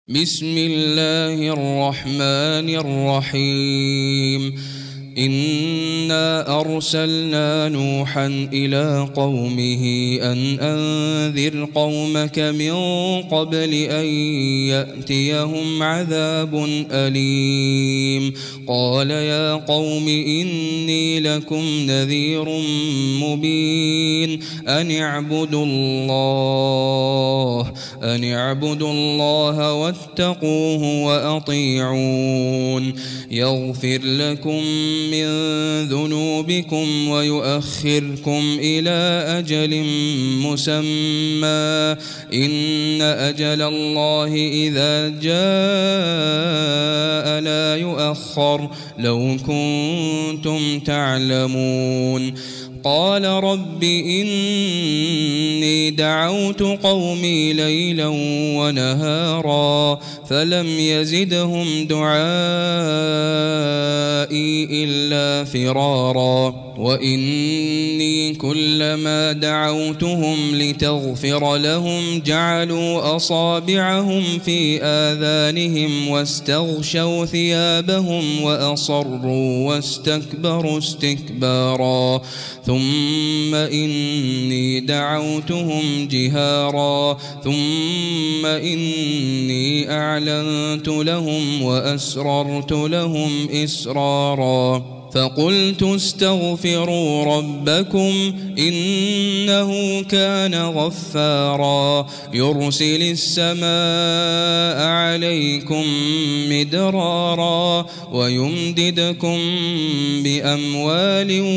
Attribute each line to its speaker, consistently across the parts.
Speaker 1: بسم الله الرحمن الرحيم إنا أرسلنا نوحا إلى قومه أن أنذر قومك من قبل أن يأتيهم عذاب أليم قال يا قوم إني لكم نذير مبين أن اعبدوا الله واتقوه وأطيعون يغفر لكم من ذنوبكم ويؤخركم إلى أجل مسمى إن أجل الله إذا جاء لا يؤخر لو كنتم تعلمون قال رب إني دعوت قومي ليلا ونهارا فلم يزدهم دعائي إلا فرارا وإني كلما دعوتهم لتغفر لهم جعلوا أصابعهم في آذانهم واستغشوا ثيابهم وأصروا واستكبروا استكبارا ثم إني دعوتهم جهارا ثم إني أعلنت لهم وأسررت لهم إسرارا فقلت استغفروا ربكم إنه كان غفارا يرسل السماء عليكم مدرارا ويمددكم بأموال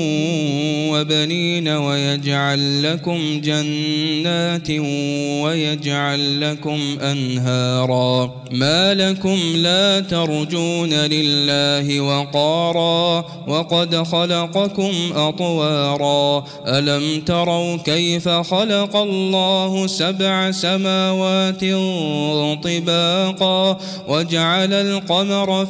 Speaker 1: وبنين ويجعل لكم جنات ويجعل لكم أنهارا ما لكم لا ترجون لله وقارا وقد خلقكم أطوارا ألم تروا كيف خلق الله 7 سماوات طباقا وجعل القمر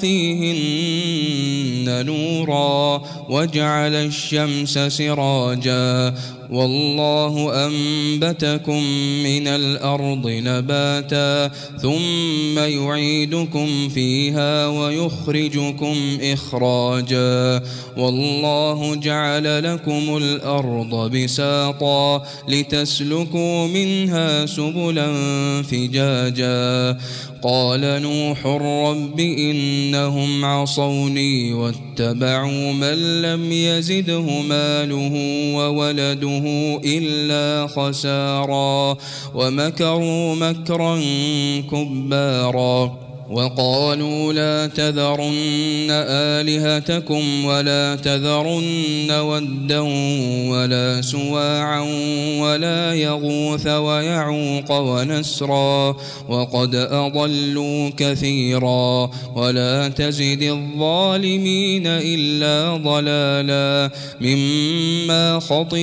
Speaker 1: فيهن نورا وجعل الشمس سراجا والله أنبتكم من الأرض نباتا ثم يعيدكم فيها ويخرجكم إخراجا والله جعل لكم الأرض بساطا لتسلكوا منها سبلا فجاجا قال نوح رب إنهم عصوني واتبعوا من لم يزده ماله وولده إلا خسارا ومكروا مكرا كبارا وقالوا لا تذرن آلهتكم ولا تذرن ودا ولا سواعا ولا يغوث ويعوق ونسرا وقد أضلوا كثيرا ولا تزد الظالمين إلا ضلالا مما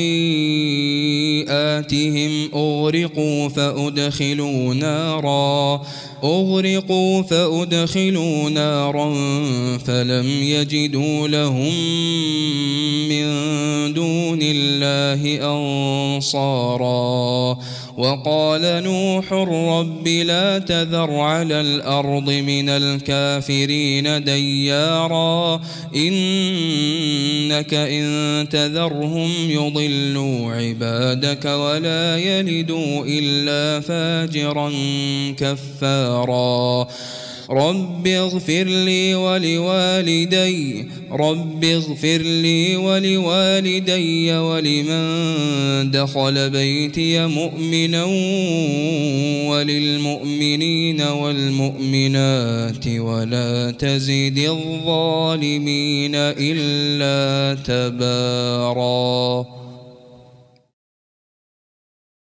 Speaker 1: خطيئاتهم أغرقوا فأدخلوا نارا فلم يجدوا لهم من دون الله أنصارا وقال نوح رب لا تذر على الأرض من الكافرين ديارا إنك إن تذرهم يضلوا عبادك ولا يلدوا إلا فاجرا كفارا رب اغفر لي ولوالدي ولمن دخل بيتي مؤمنا وللمؤمنين والمؤمنات ولا تزد الظالمين إلا تبارا.